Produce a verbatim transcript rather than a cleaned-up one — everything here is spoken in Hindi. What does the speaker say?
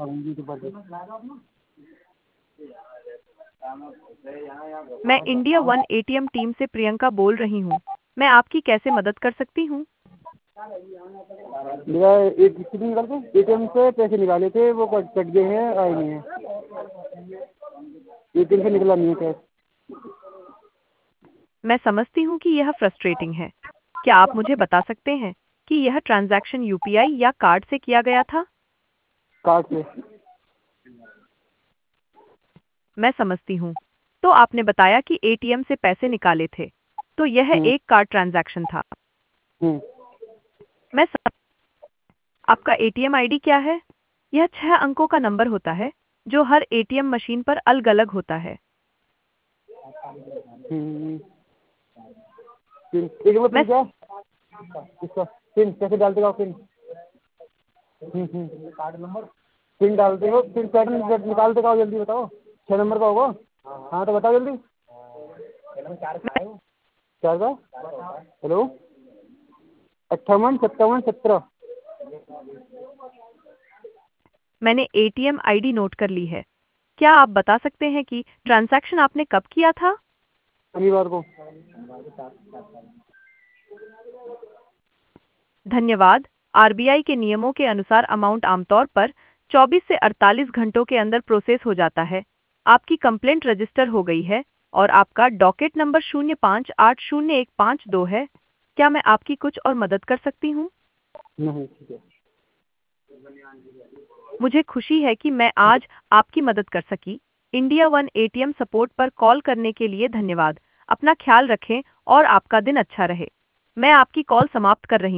मैं इंडिया वन एटीएम टीम से प्रियंका बोल रही हूँ। मैं आपकी कैसे मदद कर सकती हूँ? मेरा एक कितनी निकाल के एटीएम से पैसे निकाले थे, वो कट कट गए हैं, आए नहीं है। एटीएम से निकला नहीं है कैश। मैं समझती हूँ कि यह फ्रस्ट्रेटिंग है। क्या आप मुझे बता सकते हैं कि यह ट्रांजैक्शन यूपीआई या कार्ड से किया गया था? कार्ड से। मैं समझती हूँ। तो आपने बताया कि एटीएम से पैसे निकाले थे, तो यह हम्म एक कार्ड ट्रांजैक्शन था। हम्म मैं सम... आपका एटीएम आईडी क्या है? यह छह अंकों का नंबर होता है जो हर एटीएम मशीन पर अलग-अलग होता है। हम्म पिन एक बार मैं पिन क्या इसका पिन कैसे डालते हो आप पिन? हम्म हम्म कार्ड नंबर पिन डालते हो, पिन पैटर्न निकालते हो, जल्दी बताओ। छह नंबर का होगा। हाँ तो बताओ जल्दी। चार का हेलो अट्ठावन सत्तावन सत्रह। मैंने एटीएम आईडी नोट कर ली है। क्या आप बता सकते हैं कि ट्रांजैक्शन आपने कब किया था? शनिवार को। धन्यवाद। आरबीआई के नियमों के अनुसार अमाउंट आमतौर पर चौबीस से अड़तालीस घंटों के अंदर प्रोसेस हो जाता है। आपकी कंप्लेंट रजिस्टर हो गई है और आपका डॉकेट नंबर शून्य पाँच आठ शून्य एक पाँच दो है। क्या मैं आपकी कुछ और मदद कर सकती हूँ? नहीं ठीक है। मुझे खुशी है कि मैं आज आपकी मदद कर सकी। इंडिया वन एटीएम सपोर्ट पर कॉल करने के लिए धन्यवाद। अपना ख्याल रखें और आपका दिन अच्छा रहे। मैं आपकी कॉल समाप्त कर रही हूँ।